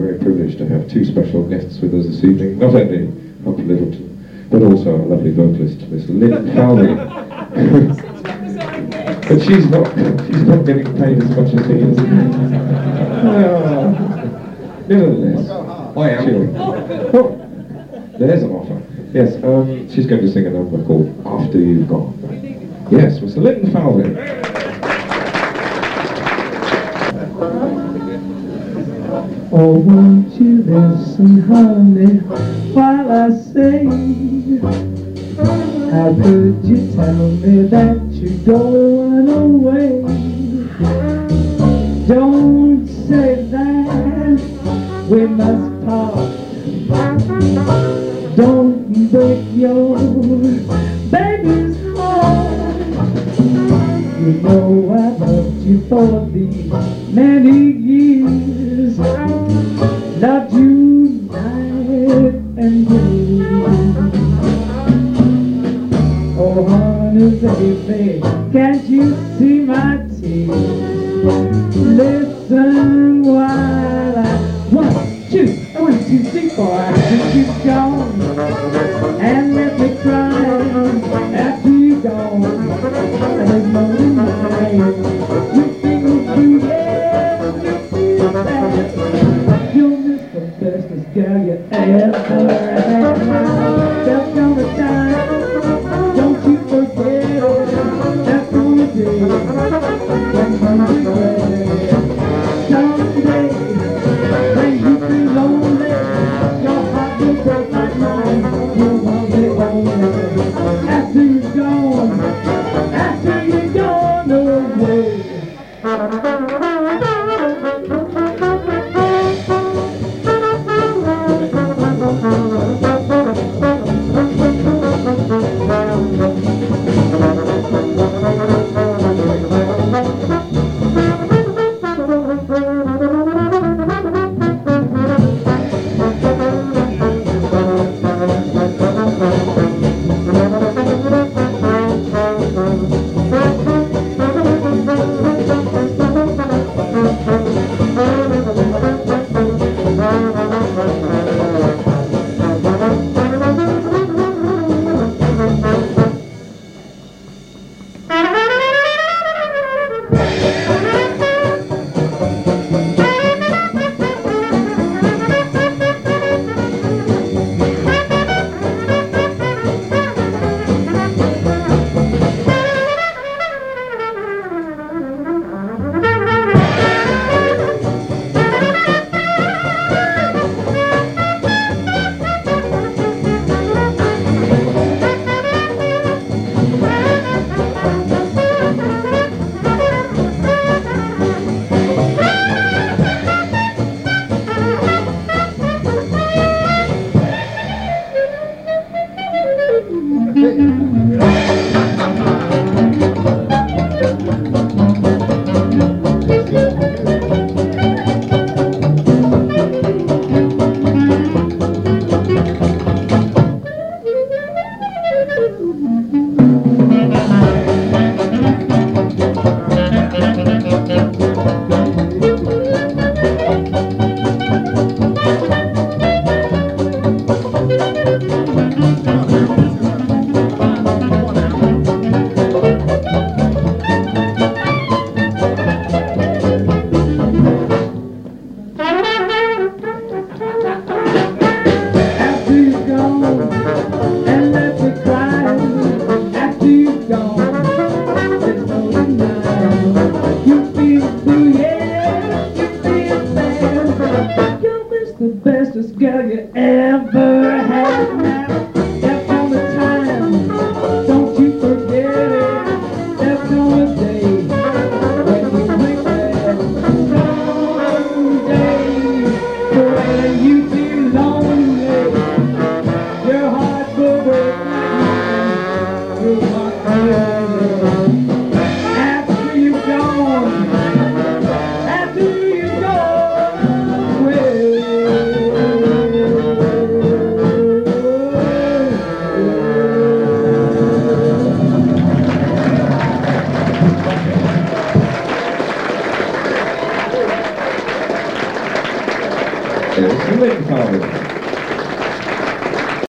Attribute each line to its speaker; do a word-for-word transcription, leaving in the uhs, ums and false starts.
Speaker 1: very privileged to have two special guests with us this evening. Not only Humphrey Lyttelton, but also a lovely vocalist, Miss Lynn Falvey. But she's not, she's not getting paid as much as he is. Uh, nevertheless, I am. Oh, there's an offer. Yes, um, she's going to sing a number called After You've Gone. Yes, Mister Lynn Falvey.
Speaker 2: Oh, won't you listen, honey, while I say, how could you tell me that you're going away? Don't say that we must part. Don't break your baby's heart. You know I loved you for these many years, loved you night and day. Oh honey baby, can't you see my tears? Listen while I one, two, one, two, three, four. I think you've gone, and let me cry after you're gone. And there's no night you feel blue, yeah, you feel bad. You're Mister Bestest girl you ever had. There's gonna die, don't you forget it. That's gonna be when you regret it. Someday, when you feel lonely, your heart will break like mine. You won't be lonely after you're gone, after you're gone away. After you go away.
Speaker 1: It's the Lincoln Falls.